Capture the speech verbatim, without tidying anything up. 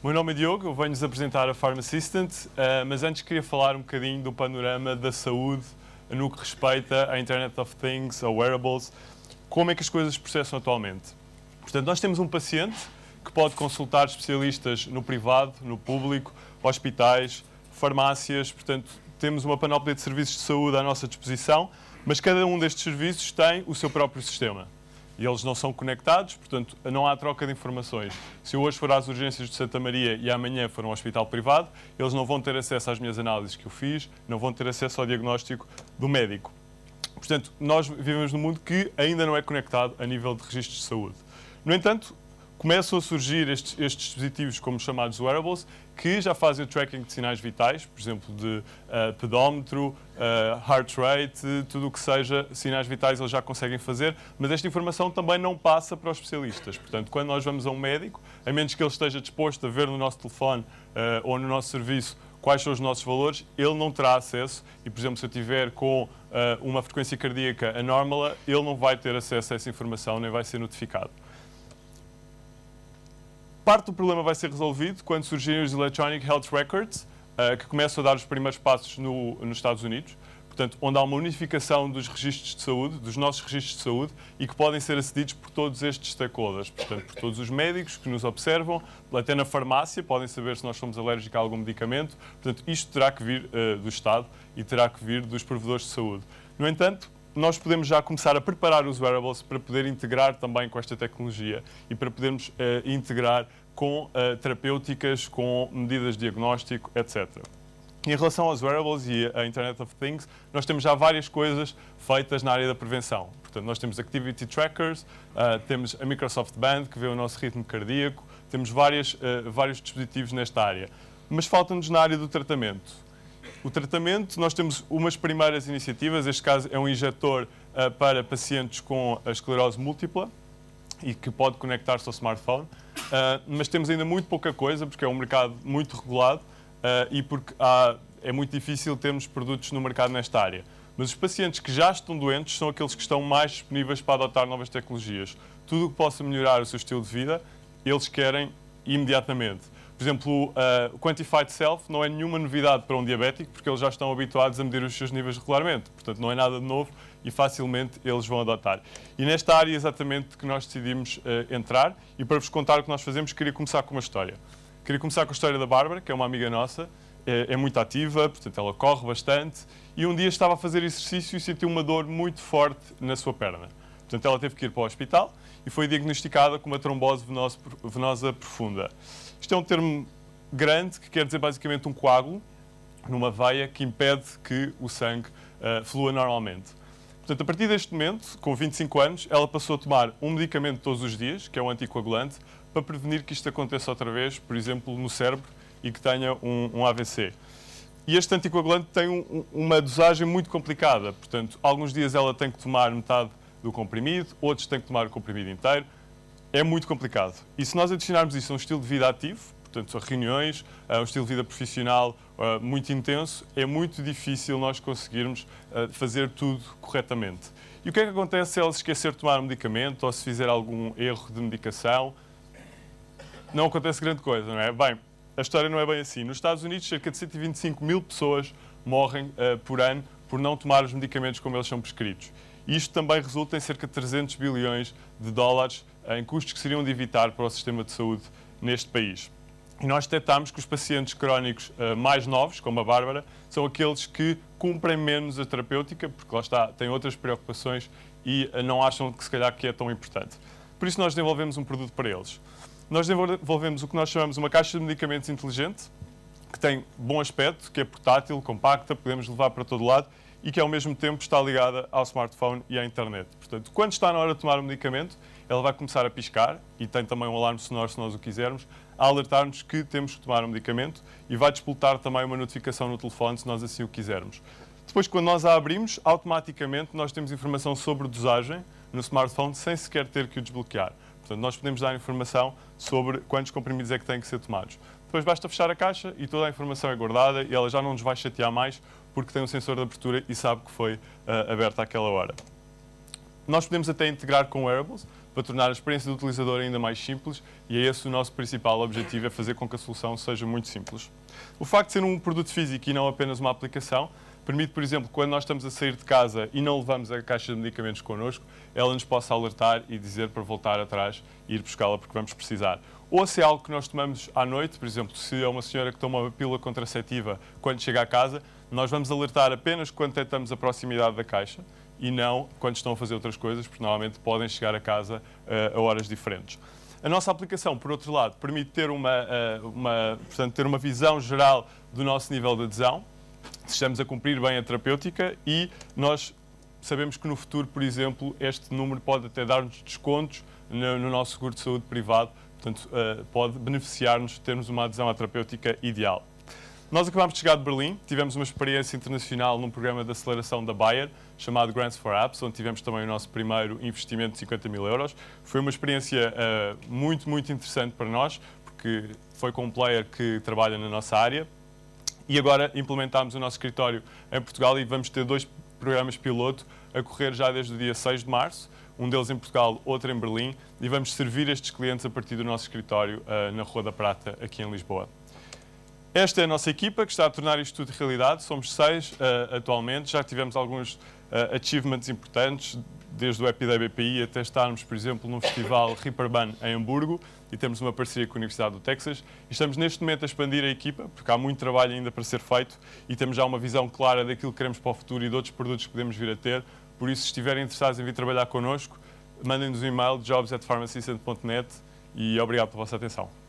O meu nome é Diogo, eu venho-vos apresentar a Farm Assistant, uh, mas antes queria falar um bocadinho do panorama da saúde no que respeita à Internet of Things, a wearables, como é que as coisas se processam atualmente. Portanto, nós temos um paciente que pode consultar especialistas no privado, no público, hospitais, farmácias, portanto, temos uma panóplia de serviços de saúde à nossa disposição, mas cada um destes serviços tem o seu próprio sistema. E eles não são conectados, portanto, não há troca de informações. Se eu hoje for às urgências de Santa Maria e amanhã for a um hospital privado, eles não vão ter acesso às minhas análises que eu fiz, não vão ter acesso ao diagnóstico do médico. Portanto, nós vivemos num mundo que ainda não é conectado a nível de registros de saúde. No entanto, começam a surgir estes, estes dispositivos como chamados wearables, que já fazem o tracking de sinais vitais, por exemplo, de uh, pedómetro, uh, heart rate, tudo o que seja sinais vitais eles já conseguem fazer, mas esta informação também não passa para os especialistas. Portanto, quando nós vamos a um médico, a menos que ele esteja disposto a ver no nosso telefone uh, ou no nosso serviço quais são os nossos valores, ele não terá acesso e, por exemplo, se eu tiver com uh, uma frequência cardíaca anómala, ele não vai ter acesso a essa informação, nem vai ser notificado. Parte do problema vai ser resolvido quando surgirem os Electronic Health Records, uh, que começam a dar os primeiros passos no, nos Estados Unidos, portanto, onde há uma unificação dos registros de saúde, dos nossos registros de saúde, e que podem ser acedidos por todos estes stakeholders, portanto, por todos os médicos que nos observam, até na farmácia, podem saber se nós somos alérgicos a algum medicamento, portanto, isto terá que vir uh, do Estado e terá que vir dos provedores de saúde. No entanto, nós podemos já começar a preparar os wearables para poder integrar também com esta tecnologia e para podermos uh, integrar com uh, terapêuticas, com medidas de diagnóstico, etcétera. Em relação aos wearables e à Internet of Things, nós temos já várias coisas feitas na área da prevenção. Portanto, nós temos activity trackers, uh, temos a Microsoft Band, que vê o nosso ritmo cardíaco, temos várias, uh, vários dispositivos nesta área. Mas falta-nos na área do tratamento. O tratamento, nós temos umas primeiras iniciativas, este caso é um injetor uh, para pacientes com a esclerose múltipla e que pode conectar-se ao smartphone, uh, mas temos ainda muito pouca coisa, porque é um mercado muito regulado uh, e porque há, é muito difícil termos produtos no mercado nesta área. Mas os pacientes que já estão doentes são aqueles que estão mais disponíveis para adotar novas tecnologias. Tudo o que possa melhorar o seu estilo de vida, eles querem imediatamente. Por exemplo, o uh, Quantified Self não é nenhuma novidade para um diabético, porque eles já estão habituados a medir os seus níveis regularmente. Portanto, não é nada de novo e facilmente eles vão adotar. E nesta área exatamente que nós decidimos uh, entrar, e para vos contar o que nós fazemos, queria começar com uma história. Queria começar com a história da Bárbara, que é uma amiga nossa, é, é muito ativa, portanto ela corre bastante, e um dia estava a fazer exercício e sentiu uma dor muito forte na sua perna. Portanto, ela teve que ir para o hospital e foi diagnosticada com uma trombose venosa, venosa profunda. Isto é um termo grande que quer dizer basicamente um coágulo numa veia que impede que o sangue uh, flua normalmente. Portanto, a partir deste momento, com vinte e cinco anos, ela passou a tomar um medicamento todos os dias, que é um anticoagulante, para prevenir que isto aconteça outra vez, por exemplo, no cérebro e que tenha um, um A V C. E este anticoagulante tem um, uma dosagem muito complicada. Portanto, alguns dias ela tem que tomar metade do comprimido, outros têm que tomar o comprimido inteiro. É muito complicado. E se nós adicionarmos isso a um estilo de vida ativo, portanto, a reuniões, a um estilo de vida profissional uh, muito intenso, é muito difícil nós conseguirmos uh, fazer tudo corretamente. E o que é que acontece se ela se esquecer de tomar um medicamento ou se fizer algum erro de medicação? Não acontece grande coisa, não é? Bem, a história não é bem assim. Nos Estados Unidos, cerca de cento e vinte e cinco mil pessoas morrem uh, por ano por não tomar os medicamentos como eles são prescritos. E isto também resulta em cerca de trezentos bilhões de dólares em custos que seriam de evitar para o sistema de saúde neste país. E nós detectámos que os pacientes crónicos uh, mais novos, como a Bárbara, são aqueles que cumprem menos a terapêutica, porque lá está, têm outras preocupações e uh, não acham que se calhar que é tão importante. Por isso nós desenvolvemos um produto para eles. Nós desenvolvemos o que nós chamamos uma caixa de medicamentos inteligente, que tem bom aspecto, que é portátil, compacta, podemos levar para todo lado e que ao mesmo tempo está ligada ao smartphone e à internet. Portanto, quando está na hora de tomar o medicamento, ela vai começar a piscar, e tem também um alarme sonoro se nós o quisermos, a alertar-nos que temos que tomar um medicamento e vai despoltar também uma notificação no telefone se nós assim o quisermos. Depois, quando nós a abrimos, automaticamente nós temos informação sobre dosagem no smartphone sem sequer ter que o desbloquear. Portanto, nós podemos dar informação sobre quantos comprimidos é que têm que ser tomados. Depois basta fechar a caixa e toda a informação é guardada e ela já não nos vai chatear mais porque tem um sensor de abertura e sabe que foi uh, aberta àquela hora. Nós podemos até integrar com wearables, para tornar a experiência do utilizador ainda mais simples, e é esse o nosso principal objetivo, é fazer com que a solução seja muito simples. O facto de ser um produto físico e não apenas uma aplicação, permite, por exemplo, quando nós estamos a sair de casa e não levamos a caixa de medicamentos connosco, ela nos possa alertar e dizer para voltar atrás e ir buscá-la porque vamos precisar. Ou se é algo que nós tomamos à noite, por exemplo, se é uma senhora que toma uma pílula contraceptiva quando chega à casa, nós vamos alertar apenas quando tentamos a proximidade da caixa e não quando estão a fazer outras coisas, porque normalmente podem chegar a casa uh, a horas diferentes. A nossa aplicação, por outro lado, permite ter uma, uh, uma, portanto, ter uma visão geral do nosso nível de adesão, se estamos a cumprir bem a terapêutica, e nós sabemos que no futuro, por exemplo, este número pode até dar-nos descontos no, no nosso seguro de saúde privado, portanto, uh, pode beneficiar-nos de termos uma adesão à terapêutica ideal. Nós acabámos de chegar de Berlim, tivemos uma experiência internacional num programa de aceleração da Bayer, chamado Grants for Apps, onde tivemos também o nosso primeiro investimento de cinquenta mil euros. Foi uma experiência uh, muito, muito interessante para nós, porque foi com um player que trabalha na nossa área. E agora implementámos o nosso escritório em Portugal e vamos ter dois programas piloto a correr já desde o dia seis de março, um deles em Portugal, outro em Berlim, e vamos servir estes clientes a partir do nosso escritório uh, na Rua da Prata, aqui em Lisboa. Esta é a nossa equipa que está a tornar isto tudo realidade. Somos seis uh, atualmente, já tivemos alguns uh, achievements importantes, desde o Happy Day B P I até estarmos, por exemplo, num festival Reeperbahn em Hamburgo, e temos uma parceria com a Universidade do Texas. E estamos neste momento a expandir a equipa, porque há muito trabalho ainda para ser feito e temos já uma visão clara daquilo que queremos para o futuro e de outros produtos que podemos vir a ter. Por isso, se estiverem interessados em vir trabalhar connosco, mandem-nos um e-mail, jobs at pharmacysystem ponto net, e obrigado pela vossa atenção.